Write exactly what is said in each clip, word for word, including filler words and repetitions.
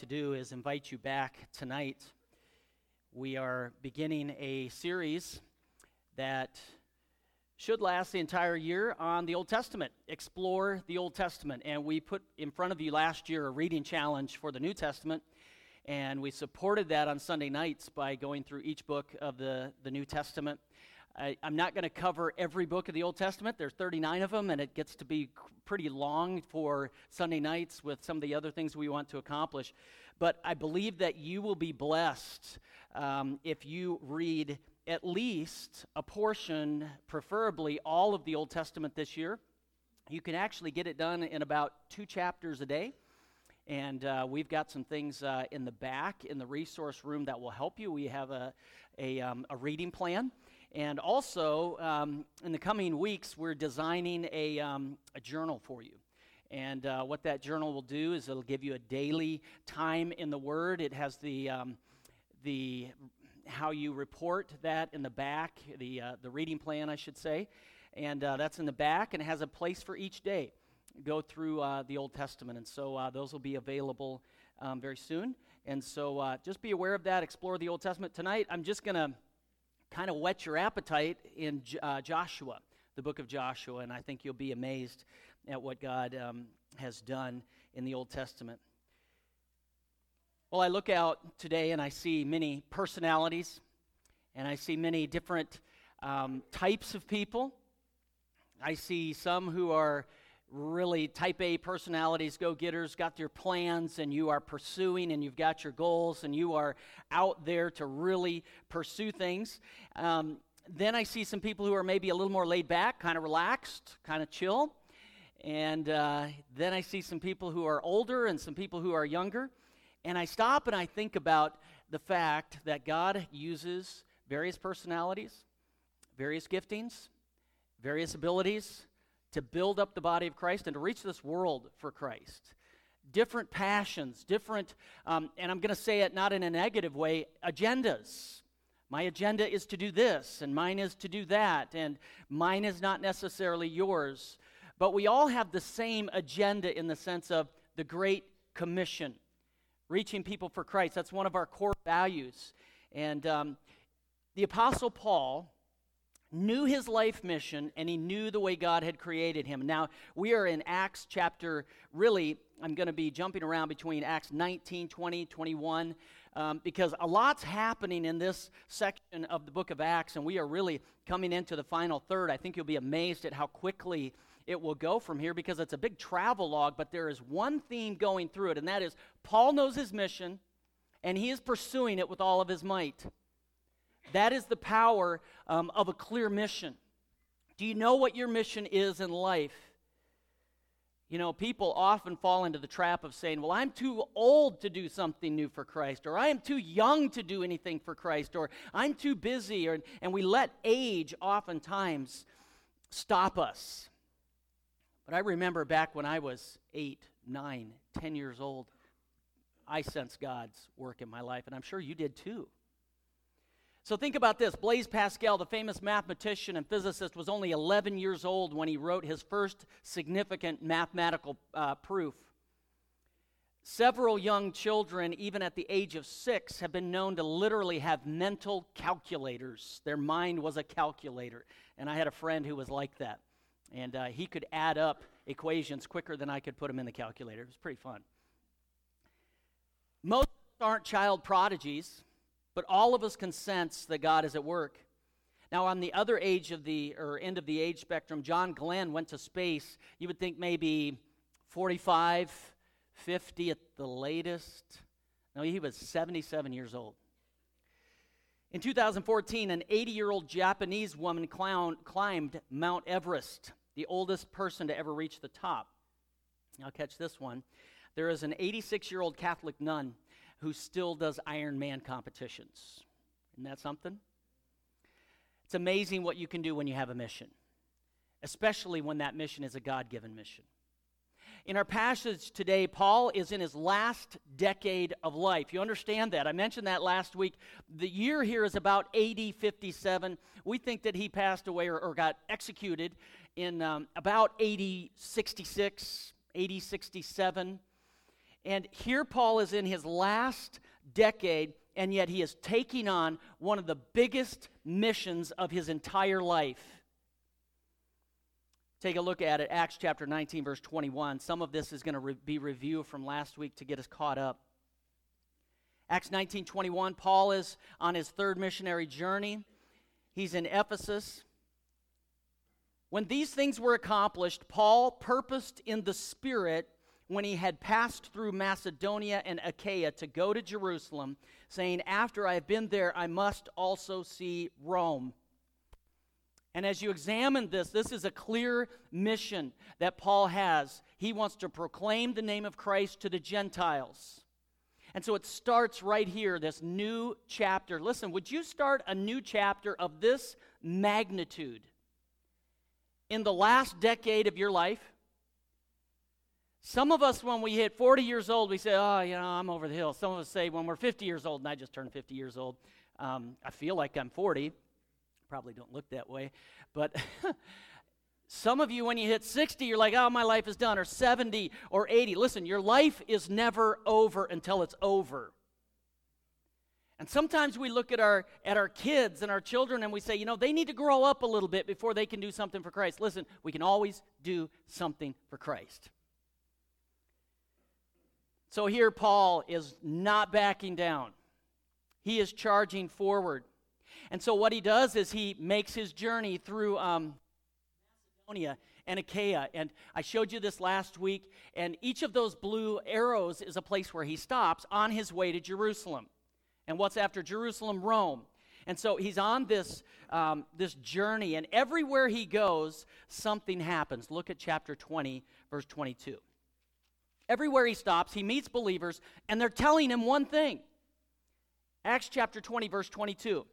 to do is invite you back tonight. We are beginning a series that should last the entire year on the Old Testament. Explore the Old Testament. And we put in front of you last year a reading challenge for the New Testament. And we supported that on Sunday nights by going through each book of the, the New Testament. I, I'm not going to cover every book of the Old Testament. There's thirty-nine of them, and it gets to be pretty long for Sunday nights with some of the other things we want to accomplish. But I believe that you will be blessed um, if you read at least a portion, preferably all of the Old Testament this year. You can actually get it done in about two chapters a day. And uh, we've got some things uh, in the back in the resource room that will help you. We have a, a, um, a reading plan. And also, um, in the coming weeks, we're designing a, um, a journal for you. And uh, what that journal will do is it'll give you a daily time in the Word. It has the um, the how you report that in the back, the uh, the reading plan, I should say. And uh, that's in the back, and it has a place for each day. Go through uh, the Old Testament. And so uh, those will be available um, very soon. And so uh, just be aware of that. Explore the Old Testament. Tonight, I'm just going to kind of whet your appetite in uh, Joshua, the book of Joshua, and I think you'll be amazed at what God um, has done in the Old Testament. Well, I look out today and I see many personalities, and I see many different um, types of people. I see some who are really type A personalities, go-getters, got your plans, and you are pursuing, and you've got your goals, and you are out there to really pursue things. Um, then I see some people who are maybe a little more laid back, kind of relaxed, kind of chill. And uh, then I see some people who are older and some people who are younger. And I stop and I think about the fact that God uses various personalities, various giftings, various abilities to build up the body of Christ and to reach this world for Christ. Different passions, different, um, and I'm going to say it not in a negative way, agendas. My agenda is to do this, and mine is to do that, and mine is not necessarily yours. But we all have the same agenda in the sense of the Great Commission, reaching people for Christ. That's one of our core values. And um, the Apostle Paul knew his life mission, and he knew the way God had created him. Now, we are in Acts chapter, really, I'm going to be jumping around between Acts nineteen, twenty, twenty-one, um, because a lot's happening in this section of the book of Acts, and we are really coming into the final third. I think you'll be amazed at how quickly it will go from here, because it's a big travel log, but there is one theme going through it, and that is Paul knows his mission, and he is pursuing it with all of his might. That is the power um, of a clear mission. Do you know what your mission is in life? You know, people often fall into the trap of saying, well, I'm too old to do something new for Christ, or I am too young to do anything for Christ, or I'm too busy, or, and we let age oftentimes stop us. But I remember back when I was eight, nine, ten years old, I sensed God's work in my life, and I'm sure you did too. So think about this. Blaise Pascal, the famous mathematician and physicist, was only eleven years old when he wrote his first significant mathematical uh, proof. Several young children, even at the age of six, have been known to literally have mental calculators. Their mind was a calculator. And I had a friend who was like that. And uh, he could add up equations quicker than I could put them in the calculator. It was pretty fun. Most aren't child prodigies, but all of us can sense that God is at work. Now, on the other age of the, or end of the age spectrum, John Glenn went to space. You would think maybe forty-five, fifty at the latest. No, he was seventy-seven years old. In two thousand fourteen, an eighty-year-old Japanese woman clown, climbed Mount Everest, the oldest person to ever reach the top. Now, catch this one. There is an eighty-six-year-old Catholic nun who still does Ironman competitions. Isn't that something? It's amazing what you can do when you have a mission, especially when that mission is a God-given mission. In our passage today, Paul is in his last decade of life. You understand that? I mentioned that last week. The year here is about A D fifty-seven. We think that he passed away or, or got executed in um, about A D sixty-six, A D sixty-seven. And here Paul is in his last decade, and yet he is taking on one of the biggest missions of his entire life. Take a look at it, Acts chapter nineteen, verse twenty-one. Some of this is going to re- be review from last week to get us caught up. Acts nineteen twenty-one, Paul is on his third missionary journey. He's in Ephesus. When these things were accomplished, Paul purposed in the Spirit, when he had passed through Macedonia and Achaia, to go to Jerusalem, saying, after I have been there, I must also see Rome. And as you examine this, this is a clear mission that Paul has. He wants to proclaim the name of Christ to the Gentiles. And so it starts right here, this new chapter. Listen, would you start a new chapter of this magnitude in the last decade of your life? Some of us, when we hit forty years old, we say, oh, you know, I'm over the hill. Some of us say, when we're fifty years old, and I just turned fifty years old, um, I feel like I'm forty. Probably don't look that way. But some of you, when you hit sixty, you're like, oh, my life is done, or seventy, or eighty. Listen, your life is never over until it's over. And sometimes we look at our at our kids and our children and we say, you know, they need to grow up a little bit before they can do something for Christ. Listen, we can always do something for Christ. So here Paul is not backing down. He is charging forward. And so what he does is he makes his journey through um, Macedonia and Achaia. And I showed you this last week. And each of those blue arrows is a place where he stops on his way to Jerusalem. And what's after Jerusalem? Rome. And so he's on this, um, this journey. And everywhere he goes, something happens. Look at chapter twenty, verse twenty-two. Everywhere he stops, he meets believers, and they're telling him one thing. Acts chapter twenty, verse twenty-two.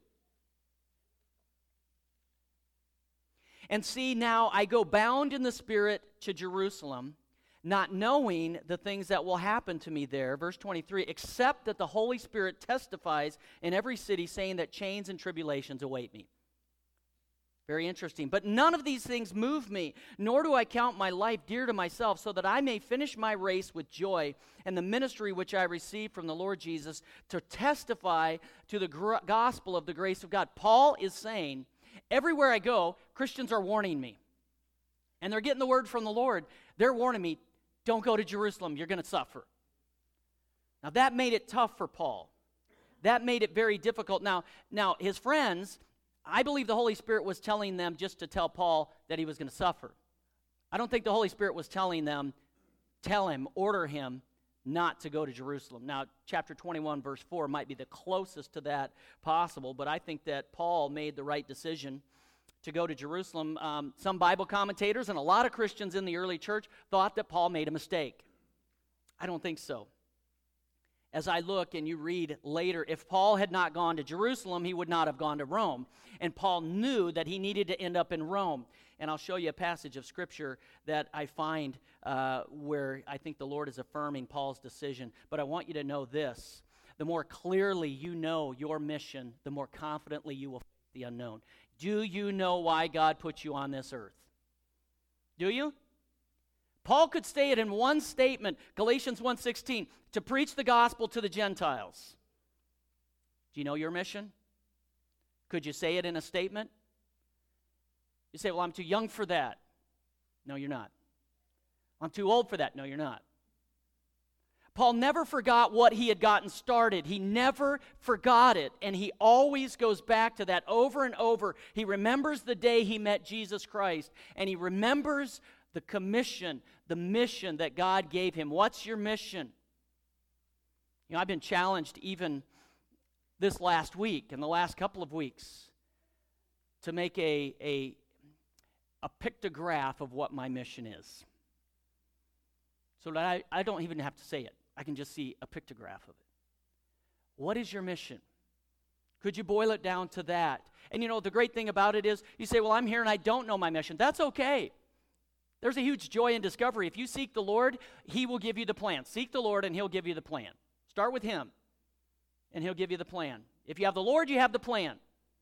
And see, now I go bound in the Spirit to Jerusalem, not knowing the things that will happen to me there. Verse twenty-three, except that the Holy Spirit testifies in every city, saying that chains and tribulations await me. Very interesting. But none of these things move me, nor do I count my life dear to myself, so that I may finish my race with joy and the ministry which I received from the Lord Jesus to testify to the gr- gospel of the grace of God. Paul is saying, everywhere I go, Christians are warning me. And they're getting the word from the Lord. They're warning me, don't go to Jerusalem, you're going to suffer. Now that made it tough for Paul. That made it very difficult. Now, now his friends, I believe the Holy Spirit was telling them just to tell Paul that he was going to suffer. I don't think the Holy Spirit was telling them, tell him, order him not to go to Jerusalem. Now, chapter twenty-one, verse four might be the closest to that possible, but I think that Paul made the right decision to go to Jerusalem. Um, some Bible commentators and a lot of Christians in the early church thought that Paul made a mistake. I don't think so. As I look and you read later, if Paul had not gone to Jerusalem, he would not have gone to Rome. And Paul knew that he needed to end up in Rome. And I'll show you a passage of Scripture that I find uh, where I think the Lord is affirming Paul's decision. But I want you to know this. The more clearly you know your mission, the more confidently you will face the unknown. Do you know why God put you on this earth? Do you? Paul could say it in one statement, Galatians one sixteen, to preach the gospel to the Gentiles. Do you know your mission? Could you say it in a statement? You say, well, I'm too young for that. No, you're not. I'm too old for that. No, you're not. Paul never forgot what he had gotten started. He never forgot it, and he always goes back to that over and over. He remembers the day he met Jesus Christ, and he remembers the commission, the mission that God gave him. What's your mission? You know, I've been challenged even this last week and the last couple of weeks to make a, a, a pictograph of what my mission is. So that I, I don't even have to say it. I can just see a pictograph of it. What is your mission? Could you boil it down to that? And you know, the great thing about it is, you say, well, I'm here and I don't know my mission. That's okay. There's a huge joy in discovery. If you seek the Lord, He will give you the plan. Seek the Lord and He'll give you the plan. Start with Him, and He'll give you the plan. If you have the Lord, you have the plan.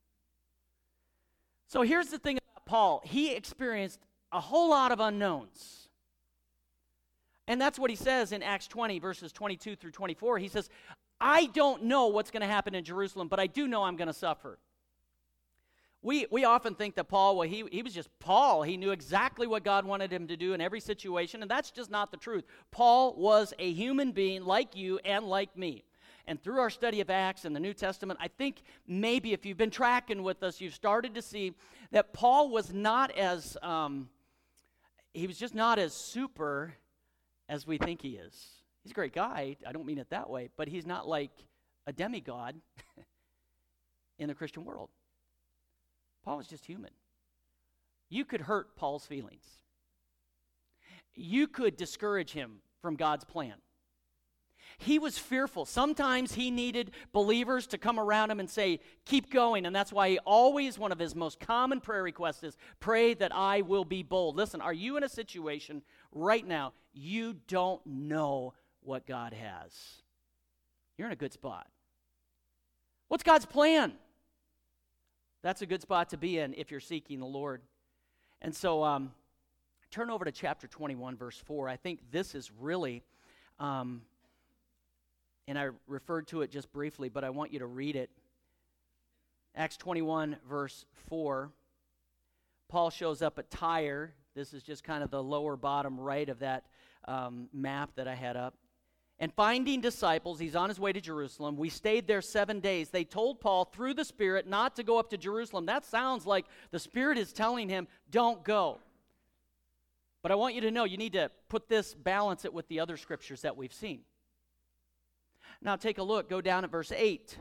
So here's the thing about Paul. He experienced a whole lot of unknowns. And that's what he says in Acts twenty, verses twenty-two through twenty-four. He says, I don't know what's going to happen in Jerusalem, but I do know I'm going to suffer. We we often think that Paul, well, he, he was just Paul. He knew exactly what God wanted him to do in every situation, and that's just not the truth. Paul was a human being like you and like me. And through our study of Acts and the New Testament, I think maybe if you've been tracking with us, you've started to see that Paul was not as, um, he was just not as super as we think he is. He's a great guy. I don't mean it that way, but he's not like a demigod in the Christian world. Paul was just human. You could hurt Paul's feelings. You could discourage him from God's plan. He was fearful. Sometimes he needed believers to come around him and say, keep going. And that's why he always, one of his most common prayer requests is, pray that I will be bold. Listen, are you in a situation right now, you don't know what God has? You're in a good spot. What's God's plan? That's a good spot to be in if you're seeking the Lord. And so um, turn over to chapter twenty-one, verse four. I think this is really, um, and I referred to it just briefly, but I want you to read it. Acts twenty-one, verse four. Paul shows up at Tyre. This is just kind of the lower bottom right of that um, map that I had up. And finding disciples, he's on his way to Jerusalem. We stayed there seven days. They told Paul through the Spirit not to go up to Jerusalem. That sounds like the Spirit is telling him, don't go. But I want you to know, you need to put this, balance it with the other scriptures that we've seen. Now take a look, go down at verse eight.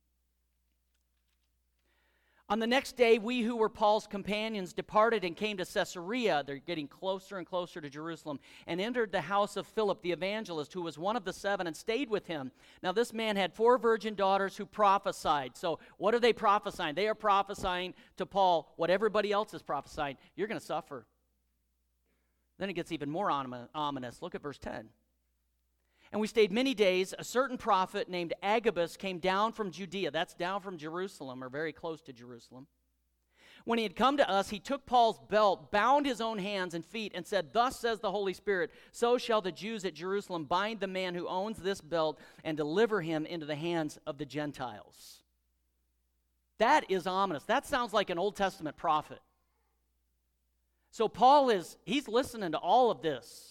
On the next day, we who were Paul's companions departed and came to Caesarea. They're getting closer and closer to Jerusalem, and entered the house of Philip the evangelist, who was one of the seven, and stayed with him. Now this man had four virgin daughters who prophesied. So what are they prophesying? They are prophesying to Paul what everybody else is prophesying. You're going to suffer. Then it gets even more ominous. Look at verse ten. And we stayed many days. A certain prophet named Agabus came down from Judea. That's down from Jerusalem, or very close to Jerusalem. When he had come to us, he took Paul's belt, bound his own hands and feet, and said, thus says the Holy Spirit, so shall the Jews at Jerusalem bind the man who owns this belt and deliver him into the hands of the Gentiles. That is ominous. That sounds like an Old Testament prophet. So Paul is, he's listening to all of this.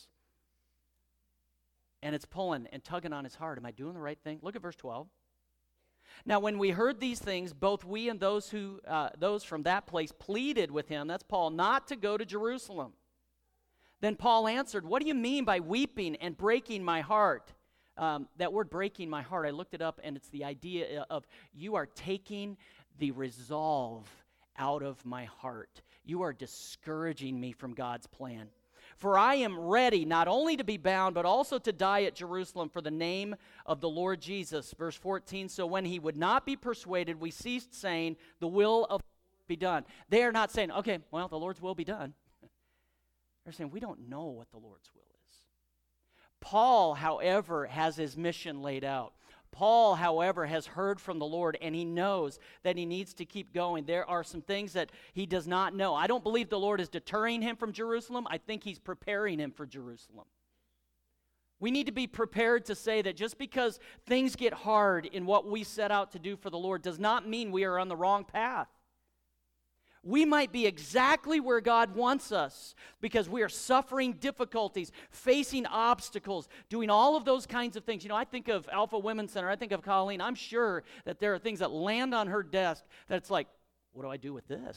And it's pulling and tugging on his heart. Am I doing the right thing? Look at verse twelve. Now, when we heard these things, both we and those who uh, those from that place pleaded with him, that's Paul, not to go to Jerusalem. Then Paul answered, what do you mean by weeping and breaking my heart? Um, that word breaking my heart, I looked it up, and it's the idea of you are taking the resolve out of my heart. You are discouraging me from God's plan. For I am ready not only to be bound, but also to die at Jerusalem for the name of the Lord Jesus. Verse fourteen, so when he would not be persuaded, we ceased saying, the will of the Lord be done. They are not saying, okay, well, the Lord's will be done. They're saying, we don't know what the Lord's will is. Paul, however, has his mission laid out. Paul, however, has heard from the Lord, and he knows that he needs to keep going. There are some things that he does not know. I don't believe the Lord is deterring him from Jerusalem. I think he's preparing him for Jerusalem. We need to be prepared to say that just because things get hard in what we set out to do for the Lord does not mean we are on the wrong path. We might be exactly where God wants us because we are suffering difficulties, facing obstacles, doing all of those kinds of things. You know, I think of Alpha Women's Center. I think of Colleen. I'm sure that there are things that land on her desk that it's like, what do I do with this?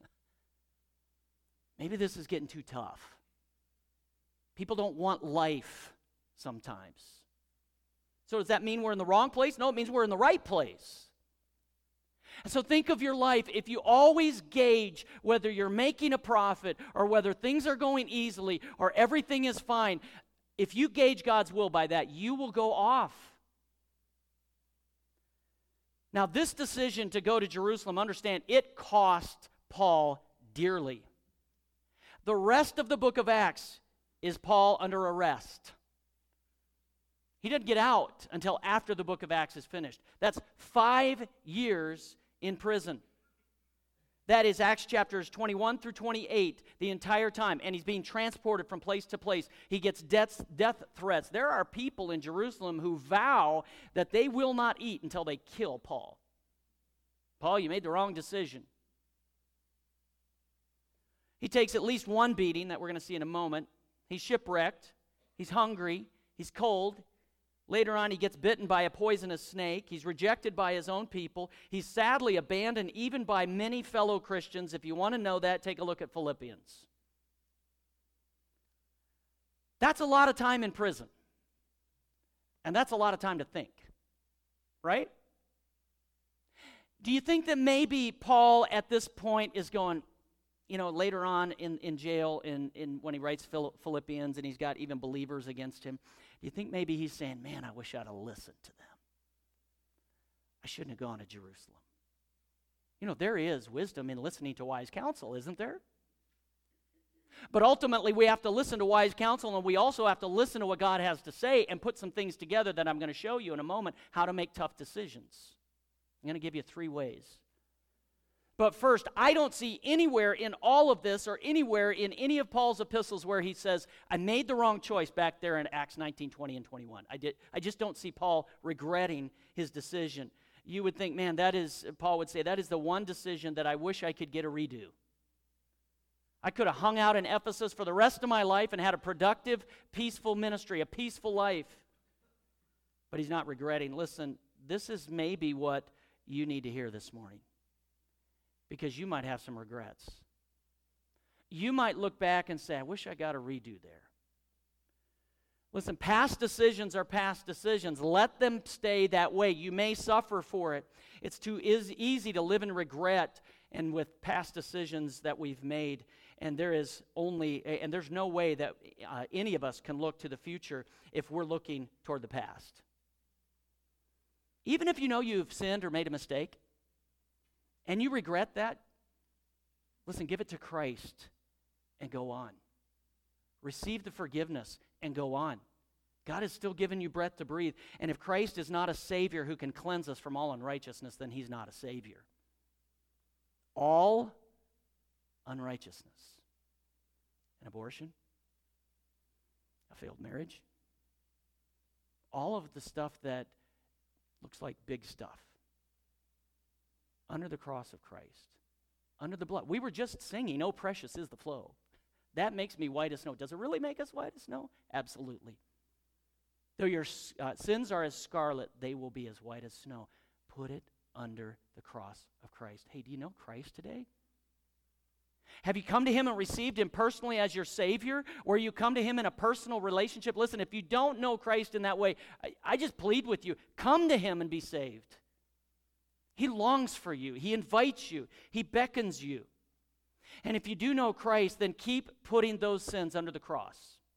Maybe this is getting too tough. People don't want life sometimes. So does that mean we're in the wrong place? No, it means we're in the right place. And so think of your life. If you always gauge whether you're making a profit or whether things are going easily or everything is fine, if you gauge God's will by that, you will go off. Now, this decision to go to Jerusalem, understand, it cost Paul dearly. The rest of the book of Acts is Paul under arrest. He doesn't get out until after the book of Acts is finished. That's five years in prison. That is Acts chapters twenty-one through twenty-eight, the entire time. And he's being transported from place to place. He gets death, death threats. There are people in Jerusalem who vow that they will not eat until they kill Paul. Paul, you made the wrong decision. He takes at least one beating that we're going to see in a moment. He's shipwrecked. He's hungry. He's cold. Later on, he gets bitten by a poisonous snake. He's rejected by his own people. He's sadly abandoned even by many fellow Christians. If you want to know that, take a look at Philippians. That's a lot of time in prison. And that's a lot of time to think. Right? Do you think that maybe Paul at this point is going, you know, later on in, in jail, in, in when he writes Philippians and he's got even believers against him, do you think maybe he's saying, man, I wish I'd have listened to them. I shouldn't have gone to Jerusalem. You know, there is wisdom in listening to wise counsel, isn't there? But ultimately, we have to listen to wise counsel, and we also have to listen to what God has to say and put some things together that I'm going to show you in a moment, how to make tough decisions. I'm going to give you three ways. But first, I don't see anywhere in all of this or anywhere in any of Paul's epistles where he says, I made the wrong choice back there in Acts nineteen, twenty, and twenty-one. I did. I just don't see Paul regretting his decision. You would think, man, that is, Paul would say, that is the one decision that I wish I could get a redo. I could have hung out in Ephesus for the rest of my life and had a productive, peaceful ministry, a peaceful life. But he's not regretting. Listen, this is maybe what you need to hear this morning. Because you might have some regrets. You might look back and say, I wish I got a redo there. Listen, past decisions are past decisions. Let them stay that way. You may suffer for it. It's too is easy to live in regret and with past decisions that we've made. And there is only, and there's no way that uh, any of us can look to the future if we're looking toward the past. Even if you know you've sinned or made a mistake, and you regret that, listen, give it to Christ and go on. Receive the forgiveness and go on. God has still given you breath to breathe. And if Christ is not a Savior who can cleanse us from all unrighteousness, then he's not a Savior. All unrighteousness. An abortion, a failed marriage, all of the stuff that looks like big stuff. Under the cross of Christ, under the blood. We were just singing, oh, precious is the flow. That makes me white as snow. Does it really make us white as snow? Absolutely. Though your uh, sins are as scarlet, they will be as white as snow. Put it under the cross of Christ. Hey, do you know Christ today? Have you come to him and received him personally as your Savior? Or you come to him in a personal relationship? Listen, if you don't know Christ in that way, I, I just plead with you, come to him and be saved. He longs for you. He invites you. He beckons you. And if you do know Christ, then keep putting those sins under the cross.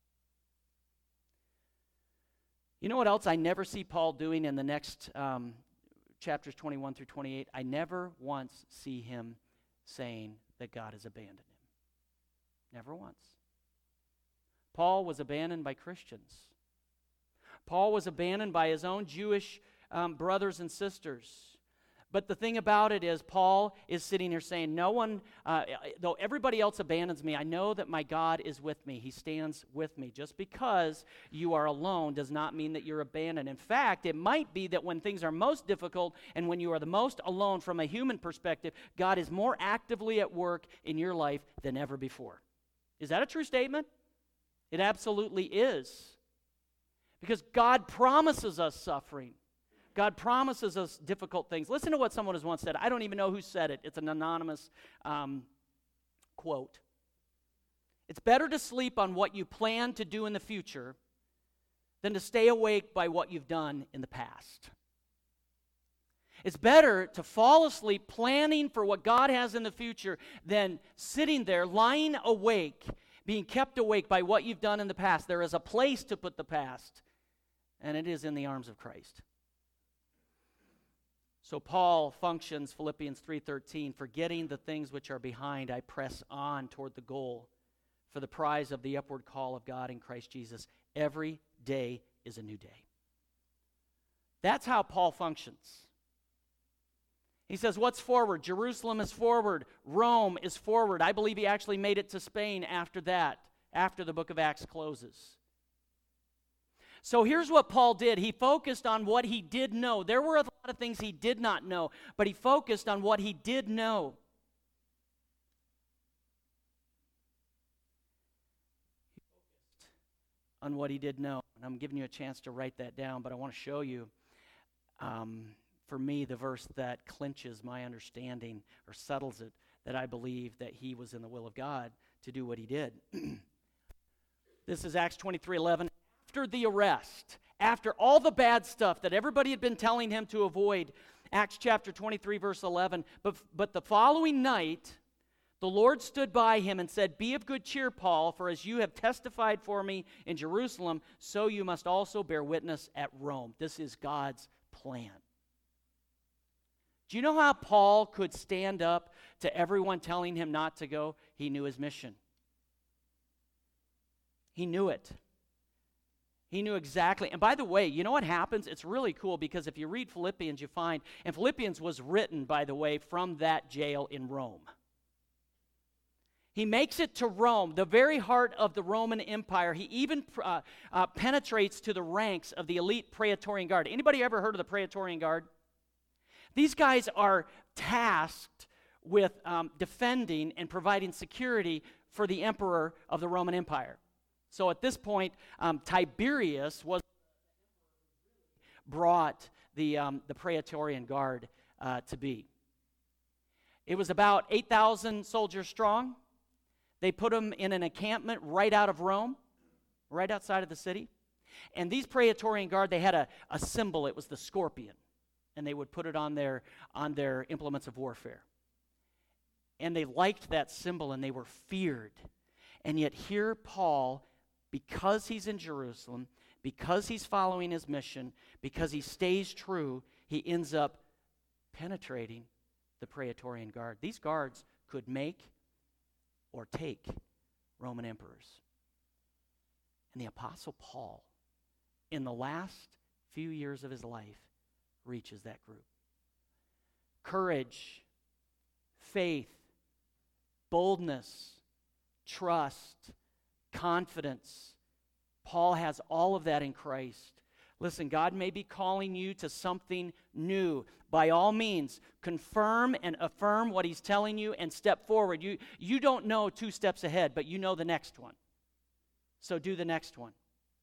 You know what else I never see Paul doing in the next um, chapters twenty-one through twenty-eight? I never once see him saying that God has abandoned him. Never once. Paul was abandoned by Christians. Paul was abandoned by his own Jewish um, brothers and sisters. But the thing about it is, Paul is sitting here saying, no one, uh, though everybody else abandons me, I know that my God is with me. He stands with me. Just because you are alone does not mean that you're abandoned. In fact, it might be that when things are most difficult and when you are the most alone from a human perspective, God is more actively at work in your life than ever before. Is that a true statement? It absolutely is. Because God promises us suffering. God promises us difficult things. Listen to what someone has once said. I don't even know who said it. It's an anonymous um, quote. It's better to sleep on what you plan to do in the future than to stay awake by what you've done in the past. It's better to fall asleep planning for what God has in the future than sitting there lying awake, being kept awake by what you've done in the past. There is a place to put the past, and it is in the arms of Christ. So Paul functions, Philippians three thirteen, forgetting the things which are behind, I press on toward the goal for the prize of the upward call of God in Christ Jesus. Every day is a new day. That's how Paul functions. He says, what's forward? Jerusalem is forward. Rome is forward. I believe he actually made it to Spain after that, after the book of Acts closes. So here's what Paul did. He focused on what he did know. There were a lot of things he did not know, but he focused on what he did know. He focused on what he did know. And I'm giving you a chance to write that down, but I want to show you, um, for me, the verse that clinches my understanding or settles it, that I believe that he was in the will of God to do what he did. This is Acts twenty-three eleven. After the arrest, after all the bad stuff that everybody had been telling him to avoid, Acts chapter twenty-three, verse eleven, but, but the following night, the Lord stood by him and said, "Be of good cheer, Paul, for as you have testified for me in Jerusalem, so you must also bear witness at Rome." This is God's plan. Do you know how Paul could stand up to everyone telling him not to go? He knew his mission. He knew it. He knew exactly. And by the way, you know what happens? It's really cool because if you read Philippians, you find, and Philippians was written, by the way, from that jail in Rome. He makes it to Rome, the very heart of the Roman Empire. He even uh, uh, penetrates to the ranks of the elite Praetorian Guard. Anybody ever heard of the Praetorian Guard? These guys are tasked with um, defending and providing security for the emperor of the Roman Empire. So at this point, um, Tiberius was brought the, um, the Praetorian Guard uh, to be. It was about eight thousand soldiers strong. They put them in an encampment right out of Rome, right outside of the city. And these Praetorian Guard, they had a, a symbol. It was the scorpion. And they would put it on their, on their implements of warfare. And they liked that symbol, and they were feared. And yet here Paul, because he's in Jerusalem, because he's following his mission, because he stays true, he ends up penetrating the Praetorian Guard. These guards could make or take Roman emperors. And the Apostle Paul, in the last few years of his life, reaches that group. Courage, faith, boldness, trust, confidence. Paul has all of that in Christ. Listen, God may be calling you to something new. By all means, confirm and affirm what he's telling you and step forward. You, you don't know two steps ahead, but you know the next one. So do the next one.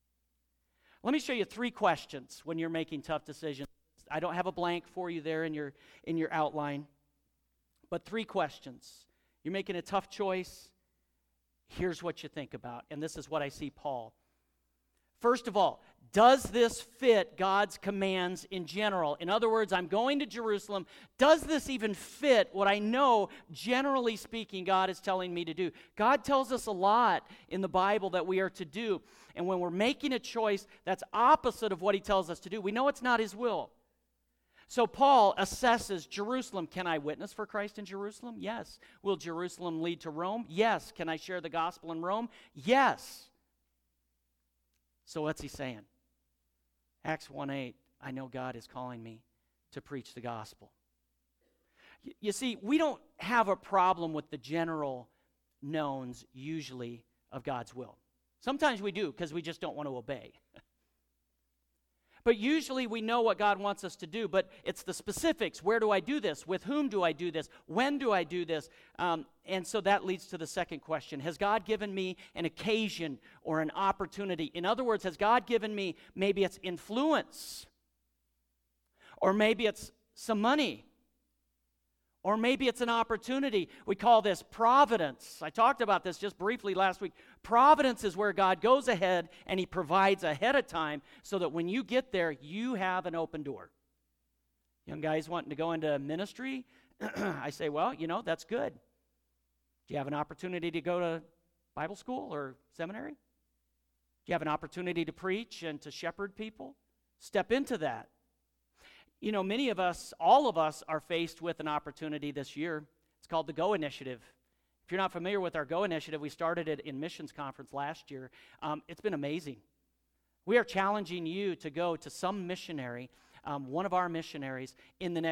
Let me show you three questions when you're making tough decisions. I don't have a blank for you there in your, in your outline, but three questions. You're making a tough choice. Here's what you think about, and this is what I see Paul. First of all, does this fit God's commands in general? In other words, I'm going to Jerusalem. Does this even fit what I know, generally speaking, God is telling me to do? God tells us a lot in the Bible that we are to do, and when we're making a choice that's opposite of what he tells us to do, we know it's not his will. So Paul assesses Jerusalem. Can I witness for Christ in Jerusalem? Yes. Will Jerusalem lead to Rome? Yes. Can I share the gospel in Rome? Yes. So what's he saying? Acts one eight, I know God is calling me to preach the gospel. Y- you see, we don't have a problem with the general knowns usually of God's will. Sometimes we do because we just don't want to obey. But usually we know what God wants us to do, but it's the specifics. Where do I do this? With whom do I do this? When do I do this? Um, and so that leads to the second question. Has God given me an occasion or an opportunity? In other words, has God given me, maybe it's influence, or maybe it's some money, or maybe it's an opportunity. We call this providence. I talked about this just briefly last week. Providence is where God goes ahead and he provides ahead of time so that when you get there, you have an open door. Young guys wanting to go into ministry, I say, well, you know, that's good. Do you have an opportunity to go to Bible school or seminary? Do you have an opportunity to preach and to shepherd people? Step into that. You know, many of us, all of us, are faced with an opportunity this year. It's called the Go Initiative. If you're not familiar with our Go Initiative, we started it in Missions Conference last year. Um, it's been amazing. We are challenging you to go to some missionary, um, one of our missionaries, in the next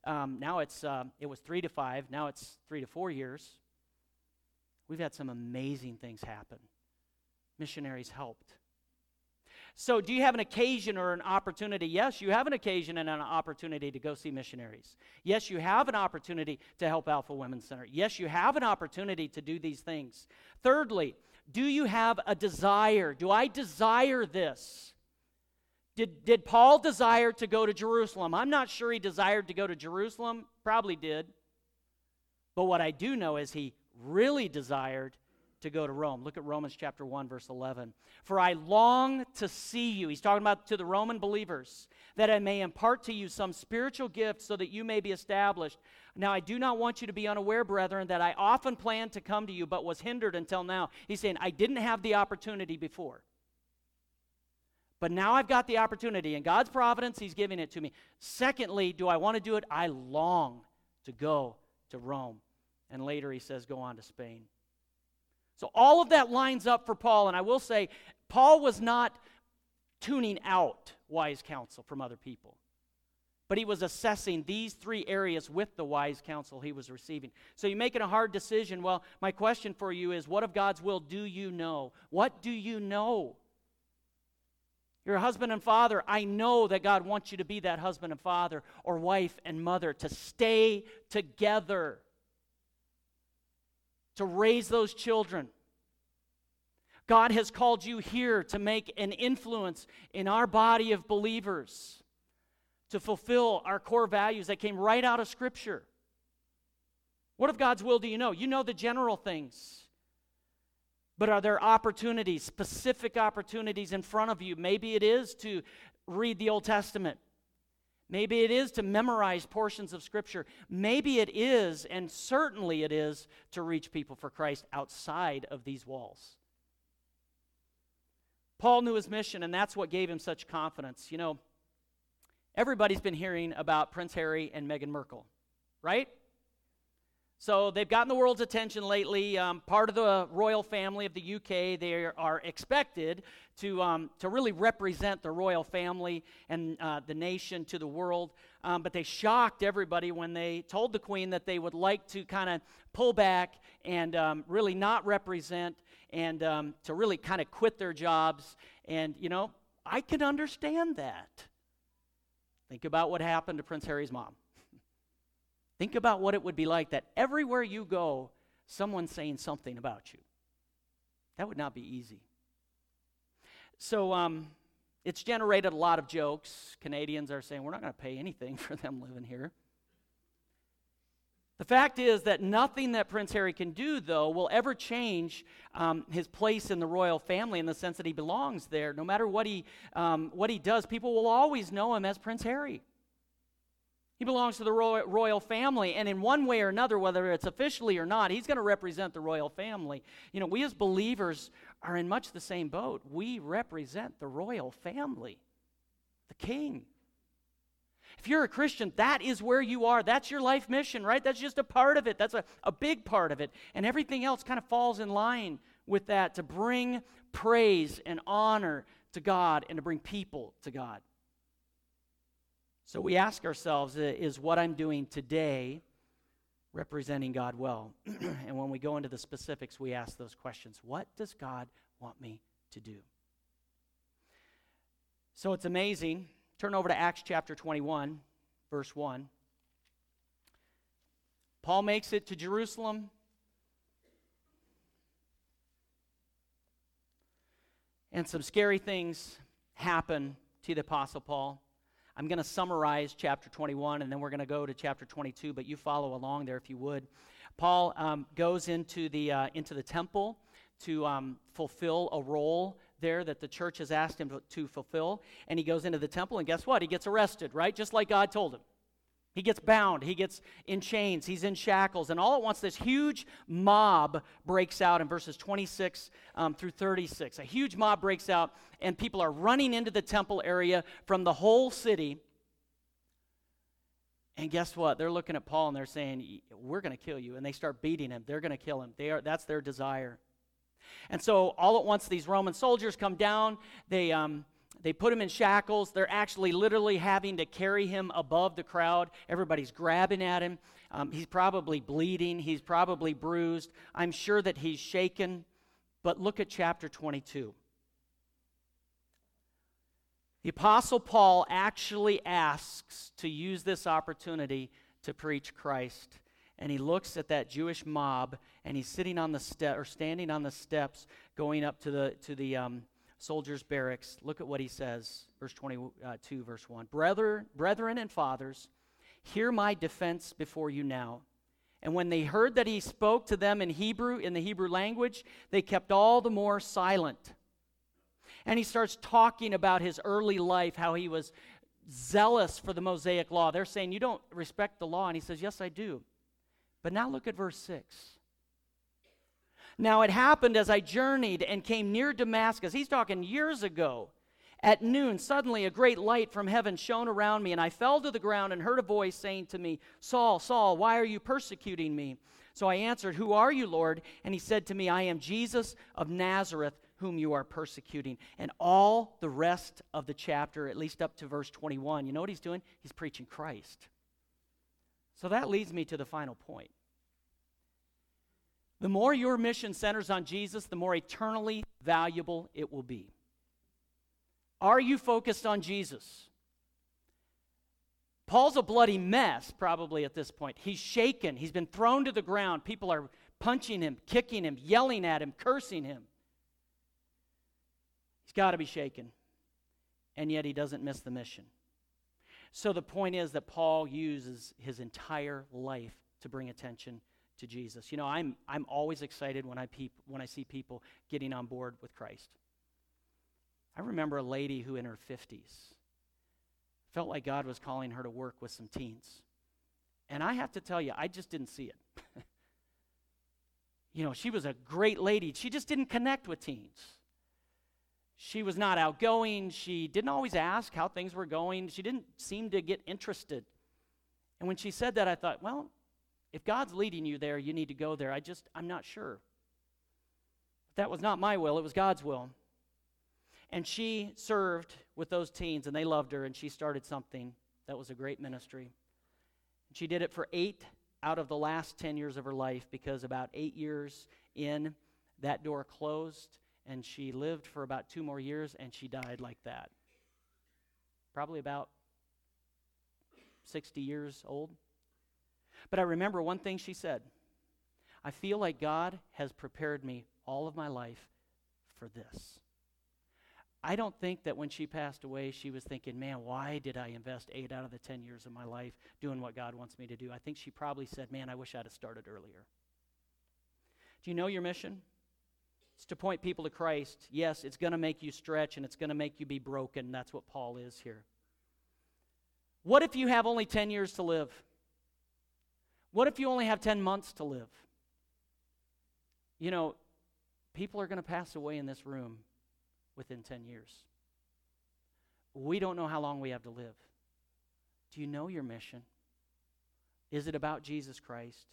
Um, now it's uh, it was three to five. Now it's three to four years. We've had some amazing things happen. Missionaries helped. So do you have an occasion or an opportunity? Yes, you have an occasion and an opportunity to go see missionaries. Yes, you have an opportunity to help Alpha Women's Center. Yes, you have an opportunity to do these things. Thirdly, do you have a desire? Do I desire this? Did, did Paul desire to go to Jerusalem? I'm not sure he desired to go to Jerusalem. Probably did. But what I do know is he really desired to go to Rome. Look at Romans chapter one, verse eleven. For I long to see you. He's talking about to the Roman believers, that I may impart to you some spiritual gift so that you may be established. Now I do not want you to be unaware, brethren, that I often planned to come to you, but was hindered until now. He's saying, I didn't have the opportunity before. But now I've got the opportunity. In God's providence, he's giving it to me. Secondly, do I want to do it? I long to go to Rome. And later he says, go on to Spain. So all of that lines up for Paul, and I will say, Paul was not tuning out wise counsel from other people, but he was assessing these three areas with the wise counsel he was receiving. So you're making a hard decision. Well, my question for you is, what of God's will do you know? What do you know? You're a husband and father. I know that God wants you to be that husband and father, or wife and mother, to stay together, to raise those children. God has called you here to make an influence in our body of believers, to fulfill our core values that came right out of Scripture. What of God's will do you know? You know the general things. But are there opportunities, specific opportunities in front of you? Maybe it is to read the Old Testament. Maybe it is to memorize portions of Scripture. Maybe it is, and certainly it is, to reach people for Christ outside of these walls. Paul knew his mission, and that's what gave him such confidence. You know, everybody's been hearing about Prince Harry and Meghan Markle, right? So they've gotten the world's attention lately. Um, part of the royal family of the U K, they are expected to um, to really represent the royal family and uh, the nation to the world. Um, but they shocked everybody when they told the Queen that they would like to kind of pull back and um, really not represent, and um, to really kind of quit their jobs. And, you know, I can understand that. Think about what happened to Prince Harry's mom. Think about what it would be like that everywhere you go, someone's saying something about you. That would not be easy. So um, it's generated a lot of jokes. Canadians are saying, we're not going to pay anything for them living here. The fact is that nothing that Prince Harry can do, though, will ever change um, his place in the royal family, in the sense that he belongs there. No matter what he, um, what he does, people will always know him as Prince Harry. He belongs to the royal, royal family, and in one way or another, whether it's officially or not, he's going to represent the royal family. You know, we as believers are in much the same boat. We represent the royal family, the king. If you're a Christian, that is where you are. That's your life mission, right? That's just a part of it. That's a, a big part of it. And everything else kind of falls in line with that, to bring praise and honor to God and to bring people to God. So we ask ourselves, is what I'm doing today representing God well? And when we go into the specifics, we ask those questions. What does God want me to do? So it's amazing. Turn over to Acts chapter twenty-one, verse one. Paul makes it to Jerusalem. And some scary things happen to the Apostle Paul. I'm going to summarize chapter twenty-one, and then we're going to go to chapter twenty-two, but you follow along there if you would. Paul um, goes into the uh, into the temple to um, fulfill a role there that the church has asked him to, to fulfill, and he goes into the temple, and guess what? He gets arrested, right? Just like God told him. He gets bound, he gets in chains, he's in shackles, and all at once this huge mob breaks out in verses twenty-six um, through thirty-six. A huge mob breaks out, and people are running into the temple area from the whole city. And guess what? They're looking at Paul and they're saying, we're going to kill you. And they start beating him. They're going to kill him. They are, that's their desire. And so all at once these Roman soldiers come down. They... Um, They put him in shackles. They're actually literally having to carry him above the crowd. Everybody's grabbing at him. Um, he's probably bleeding. He's probably bruised. I'm sure that he's shaken. But look at chapter twenty-two. The Apostle Paul actually asks to use this opportunity to preach Christ. And he looks at that Jewish mob, and he's sitting on the step or standing on the steps, going up to the to the um, soldiers' barracks. Look at what he says, verse twenty-two, verse one. Brother, brethren and fathers, hear my defense before you now. And when they heard that he spoke to them in Hebrew, in the Hebrew language, they kept all the more silent. And he starts talking about his early life, how he was zealous for the Mosaic law. They're saying, you don't respect the law. And he says, yes, I do. But now look at verse six. Now it happened as I journeyed and came near Damascus. He's talking years ago. At noon, suddenly a great light from heaven shone around me, and I fell to the ground and heard a voice saying to me, Saul, Saul, why are you persecuting me? So I answered, who are you, Lord? And he said to me, I am Jesus of Nazareth, whom you are persecuting. And all the rest of the chapter, at least up to verse twenty-one, you know what he's doing? He's preaching Christ. So that leads me to the final point. The more your mission centers on Jesus, the more eternally valuable it will be. Are you focused on Jesus? Paul's a bloody mess probably at this point. He's shaken. He's been thrown to the ground. People are punching him, kicking him, yelling at him, cursing him. He's got to be shaken. And yet he doesn't miss the mission. So the point is that Paul uses his entire life to bring attention to Jesus. You know, I'm I'm always excited when I peop, when I see people getting on board with Christ. I remember a lady who in her fifties felt like God was calling her to work with some teens. And I have to tell you, I just didn't see it. You know, she was a great lady. She just didn't connect with teens. She was not outgoing. She didn't always ask how things were going. She didn't seem to get interested. And when she said that, I thought, well, if God's leading you there, you need to go there. I just, I'm not sure. That was not my will. It was God's will. And she served with those teens, and they loved her, and she started something that was a great ministry. She did it for eight out of the last ten years of her life, because about eight years in, that door closed, and she lived for about two more years, and she died like that. Probably about sixty years old. But I remember one thing she said. I feel like God has prepared me all of my life for this. I don't think that when she passed away, she was thinking, man, why did I invest eight out of the ten years of my life doing what God wants me to do? I think she probably said, man, I wish I'd have started earlier. Do you know your mission? It's to point people to Christ. Yes, it's going to make you stretch, and it's going to make you be broken. That's what Paul is here. What if you have only ten years to live? What if you only have ten months to live? You know, people are going to pass away in this room within ten years. We don't know how long we have to live. Do you know your mission? Is it about Jesus Christ?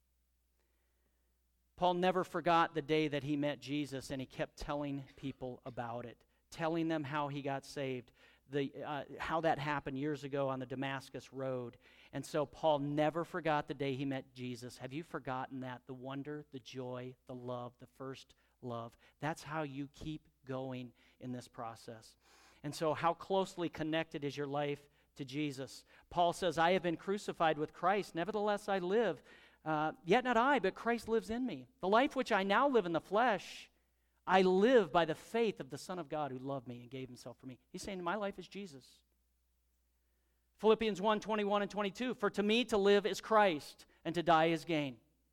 Paul never forgot the day that he met Jesus, and he kept telling people about it, telling them how he got saved, the uh, how that happened years ago on the Damascus Road. And so Paul never forgot the day he met Jesus. Have you forgotten that? The wonder, the joy, the love, the first love. That's how you keep going in this process. And so how closely connected is your life to Jesus? Paul says, I have been crucified with Christ. Nevertheless, I live. Uh, yet not I, but Christ lives in me. The life which I now live in the flesh, I live by the faith of the Son of God who loved me and gave himself for me. He's saying my life is Jesus. Philippians one, twenty-one and twenty-two, for to me to live is Christ, and to die is gain.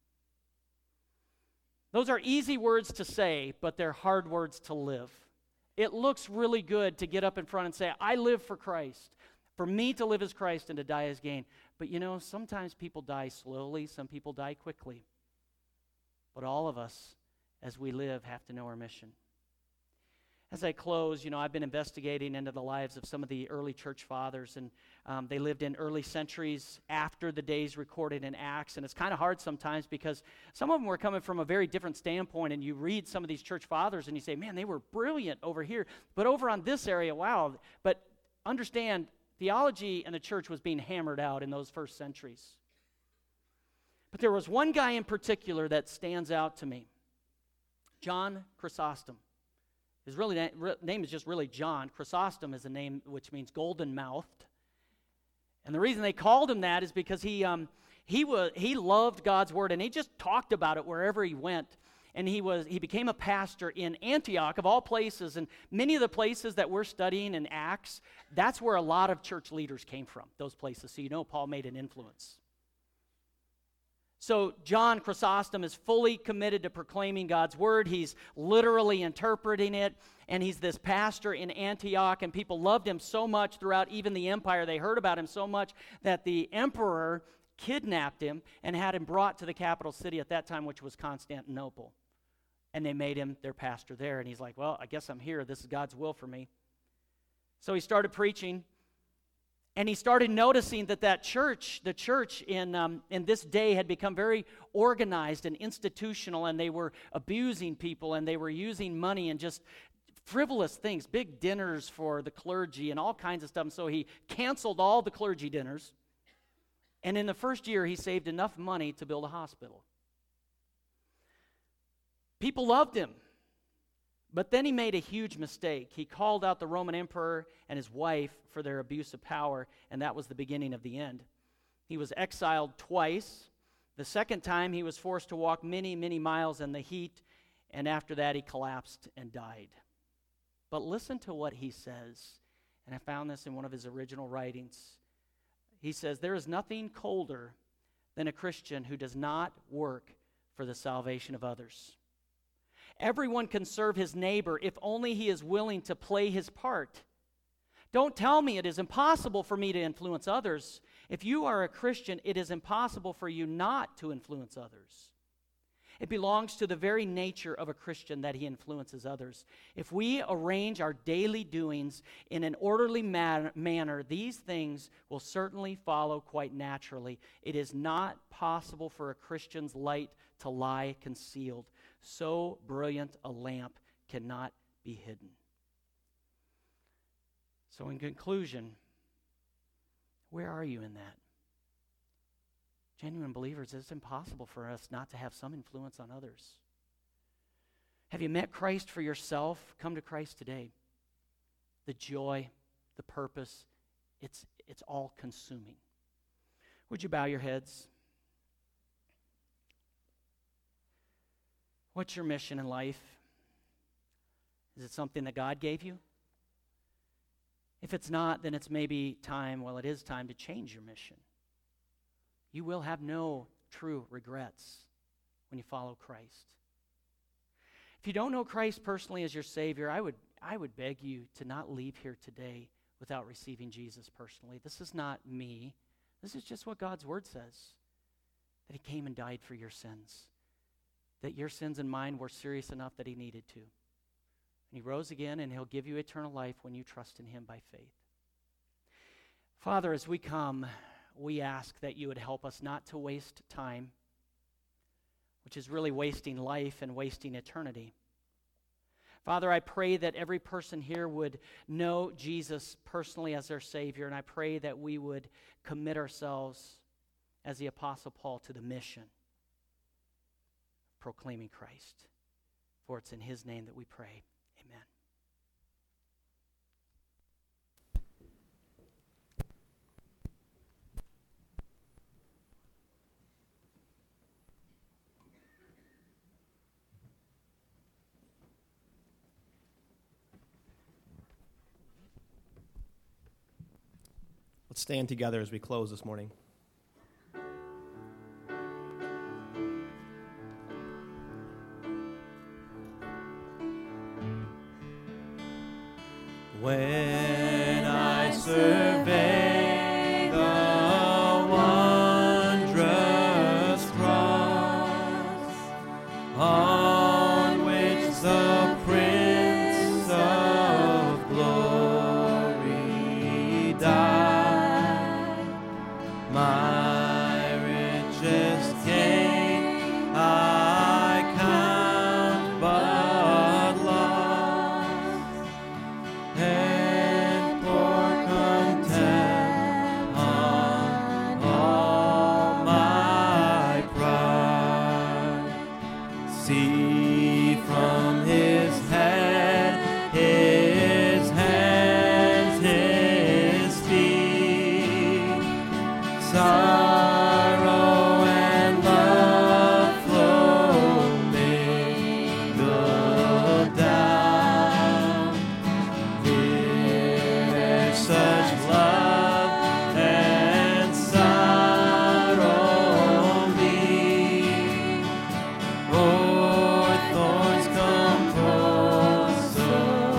Those are easy words to say, but they're hard words to live. It looks really good to get up in front and say, I live for Christ. For me to live is Christ and to die is gain. But you know, sometimes people die slowly, some people die quickly. But all of us, as we live, have to know our mission. As I close, you know, I've been investigating into the lives of some of the early church fathers, and um, they lived in early centuries after the days recorded in Acts, and it's kind of hard sometimes because some of them were coming from a very different standpoint, and you read some of these church fathers and you say, man, they were brilliant over here, but over on this area, wow. But understand, theology and the church was being hammered out in those first centuries. But there was one guy in particular that stands out to me, John Chrysostom. His really na- re- name is just really John. Chrysostom is a name which means golden-mouthed. And the reason they called him that is because he um, he was he loved God's word, and he just talked about it wherever he went. And he was he became a pastor in Antioch, of all places. And many of the places that we're studying in Acts, that's where a lot of church leaders came from, those places. So you know Paul made an influence. So John Chrysostom is fully committed to proclaiming God's word. He's literally interpreting it, and he's this pastor in Antioch, and people loved him so much throughout even the empire. They heard about him so much that the emperor kidnapped him and had him brought to the capital city at that time, which was Constantinople. And they made him their pastor there, and he's like, well, I guess I'm here. This is God's will for me. So he started preaching. And he started noticing that that church, the church in um, in this day had become very organized and institutional, and they were abusing people, and they were using money and just frivolous things, big dinners for the clergy and all kinds of stuff. And so he canceled all the clergy dinners. And in the first year, he saved enough money to build a hospital. People loved him. But then he made a huge mistake. He called out the Roman emperor and his wife for their abuse of power, and that was the beginning of the end. He was exiled twice. The second time, he was forced to walk many, many miles in the heat, and after that, he collapsed and died. But listen to what he says, and I found this in one of his original writings. He says, there is nothing colder than a Christian who does not work for the salvation of others. Everyone can serve his neighbor if only he is willing to play his part. Don't tell me it is impossible for me to influence others. If you are a Christian, it is impossible for you not to influence others. It belongs to the very nature of a Christian that he influences others. If we arrange our daily doings in an orderly man- manner, these things will certainly follow quite naturally. It is not possible for a Christian's light to lie concealed. So brilliant a lamp cannot be hidden. So in conclusion, where are you in that? Genuine believers, it's impossible for us not to have some influence on others. Have you met Christ for yourself? Come to Christ today. The joy, the purpose, it's, it's all consuming. Would you bow your heads? What's your mission in life? Is it something that God gave you? If it's not, then it's maybe time, well, it is time to change your mission. You will have no true regrets when you follow Christ. If you don't know Christ personally as your Savior, I would, I would beg you to not leave here today without receiving Jesus personally. This is not me. This is just what God's Word says, that He came and died for your sins, that your sins and mine were serious enough that He needed to. And He rose again, and He'll give you eternal life when you trust in Him by faith. Father, as we come, we ask that you would help us not to waste time, which is really wasting life and wasting eternity. Father, I pray that every person here would know Jesus personally as their Savior, and I pray that we would commit ourselves, as the Apostle Paul, to the mission of proclaiming Christ. For it's in His name that we pray. Amen. Let's stand together as we close this morning. When I survey the wondrous cross on which the Prince of my richest gain, I count but loss, and pour content on all my pride. See from his head, his hands, his feet, sorrow and love flow mingled down. There's such love and sorrow meet, o'er thorns compose so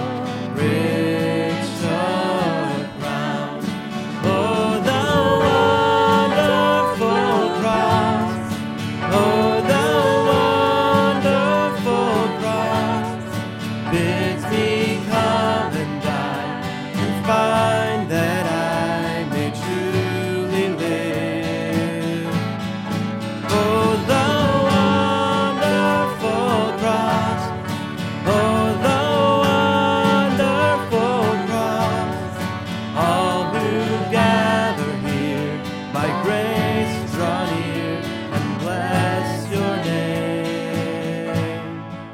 rich a crown. Oh, the wonderful cross, oh, the wonderful cross, bids me come and die, and find that I may truly live. Oh, the wonderful cross, oh, the wonderful cross, all who gather here by grace draw near and bless your name.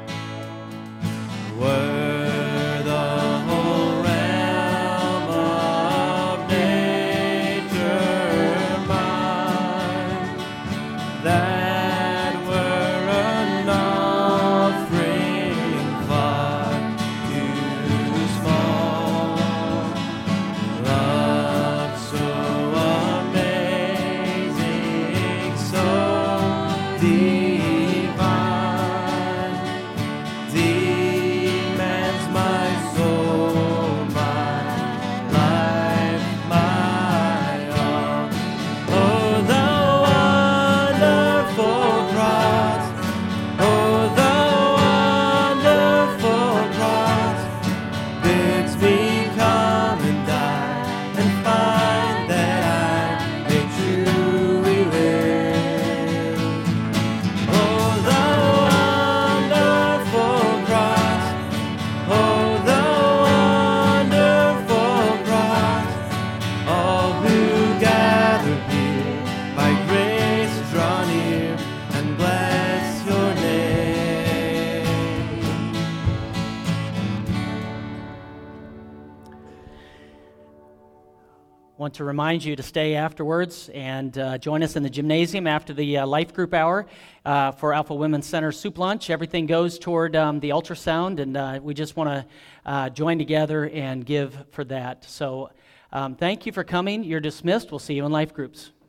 Were the whole realm of nature mine, that were an offering far too small. Love so amazing, so divine, demands my soul, my life, my all. Oh, the wonderful cross, oh, the wonderful cross, bids me come and die, and find that I may truly live. Oh, the wonderful cross, oh, the wonderful cross, all who gather here by grace draw near and bless your name. Want to remind you to stay afterwards and uh, join us in the gymnasium after the uh, life group hour uh, for Alpha Women's Center soup lunch. Everything goes toward um, the ultrasound, and uh, we just want to uh, join together and give for that. So um, thank you for coming. You're dismissed. We'll see you in life groups.